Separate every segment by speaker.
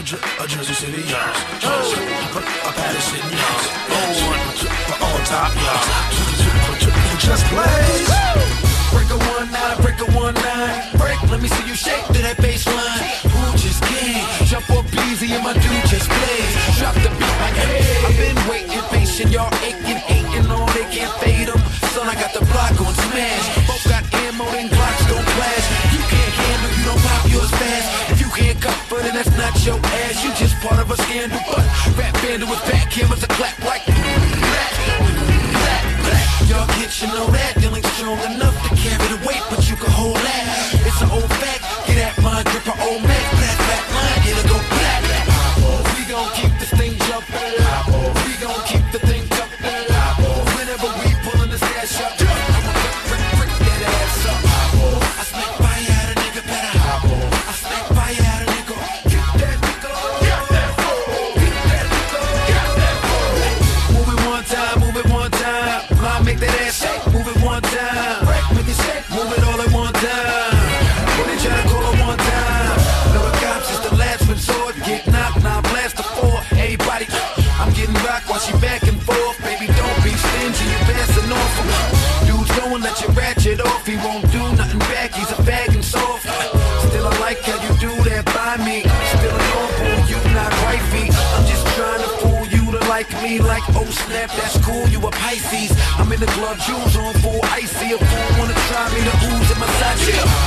Speaker 1: Jersey City, y'all. A Patterson, y'all. For all top, y'all. Just blaze.
Speaker 2: Break a 1-9, break a 1-9. Break, let me see you shake to that baseline. Who just came? Jump up easy and my dude just plays. Drop the beat like hey. I've been waiting, patient, y'all aching, hating on, they can't fade them. Son, I got the block on smash. Both got ammo, then Glocks don't flash. You can't handle, you don't pop yours fast. If you can't cover, then that's not your ass. You just part of a scandal, but rap vandal with back hammers a clap like black. Y'all kids should know that deal ain't strong enough to carry the weight, but you can hold that. It's an old fact, get that mind, grip an old man, flat line, it'll go black. We gon' keep this thing jumping. We gon' keep the thing jumping. Whenever we pullin' the stash up, I'ma brick that ass up. I smack fire at a nigga better. I smack fire at a nigga. Get that nigga. Get that fool. Get that nigga. Get that fool. Move it one time, move it one time. Make that ass shake, move it one time. Make it shake, move it all at one time. When they try to call it one time, know the cops is the last resort. Get knocked, now blast the four. Everybody, I'm getting rocked while she back and forth. Baby, don't be stingy, you passing off. Dude's going, let you ratchet off. He won't do nothing back, he's a bag and soft. Still, I like how you do that by me. Still a normal, you not wifey. I'm just trying to fool you to like me. Like, oh snap, that's cool, you a Pisces. I'm in the club, jewels on full icy. A fool wanna try me, the ooze in my side.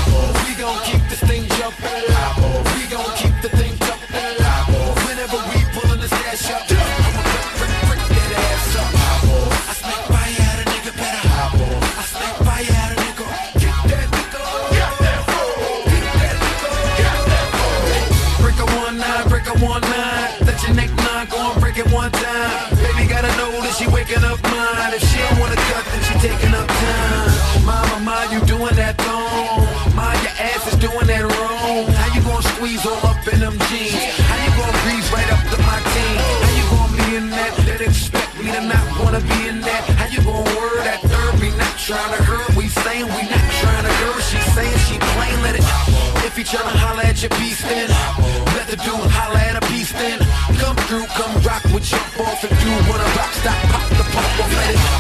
Speaker 2: We gon' keep this thing jumping. We gon' keep the thing jumping. Whenever we pullin' the stash up, I'ma brick that ass up. I smack fire at a nigga better. I smack fire at a nigga. Get that nigga. Get that fool. Get that nigga. Get that fool. Break a 1-9, break a 1-9. Let your neck 9 go and break it one time. Baby gotta know that she waking up mine. If she don't wanna cut, then she taking up time. Ma, you doing that wrong. Ma, your ass is doing that wrong. How you gonna squeeze all up in them jeans? How you gonna breeze right up to my team? How you gonna be in that? That expect me to not wanna be in that? How you gonna word that third? We not trying to hurt. We saying we not trying to hurt. She saying she plain, let it. If he tryna holla at your beast, then let the dude holla at a beast, then come through, come rock with jump off. If you wanna rock, stop, pop the pump off, let it.